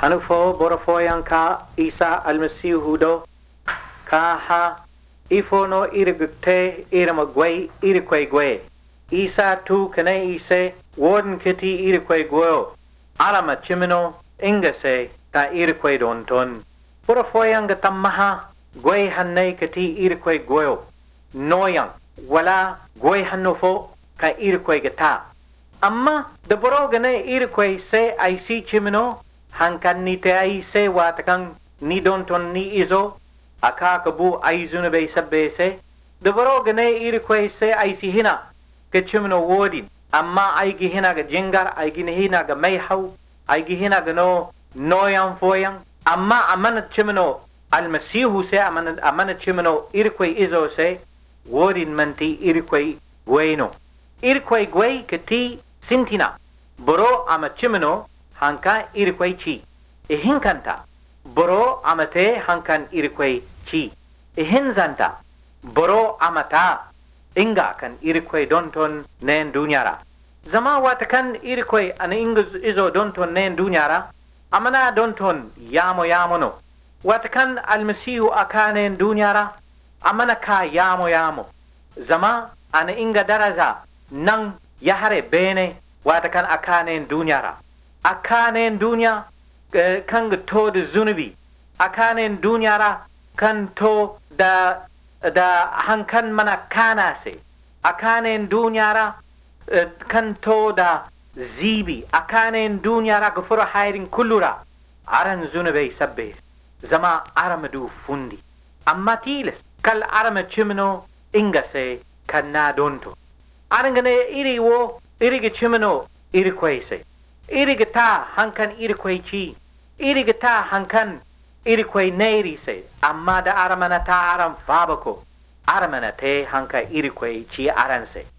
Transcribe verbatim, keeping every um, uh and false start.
Anufo borofoyanka Isa almasihu do kaha ifono irigute iramagway irikway gwe Isa tu kane ise warden kiti irikway gwe arama chimino ingase ta irikway don ton borofoyanga tamaha gwe hanay kiti irikway gwe noyang wala gwe hanufo ka irikway gata amma da boro gane irikway se aisi chimino hankan ni te ai se watakan ni don ton ni izo aka kabu ai zuna be sabbe se de baro gane iri kwai se ai si hina ke chimno wodin amma ai gi hina ga jingar ai gi hina ga mai hau ai gi hina ga no noyan foyan amma amana chimno almasihu se amana amana chimno iri kwai izo se wodin manti iri kwai gweno iri kwai gwai kati sintina baro ama chimno hanka irikwai chi ihin kanta boro amate hankan irikwai chi ihin zanta boro amata inga kan irikwai donton nen dunyara zama wata kan irikwai an inga izo donton nen dunyara amana donton yamo yamono wata kan almasihu akanen dunyara amana ka yamo yamo zama an inga daraja nan yahare bene wata kan akanen dunyara akanen dunya kan to da zunubi akanen dunyara kan to da da hankan mana kana se akanen dunyara kan to da zibi akanen dunyara gafura hairin kullura aran zunubai sabbe zama aramadu fundi amma tilas kal arama chimno ingase kan na donto arangane iri wo iri ge chimno iri kwaise irigata hankan irikwai chi irigata hankan irikwai nairi se amma da aramana ta aram fabako aramana te hanka irikwai chi aran se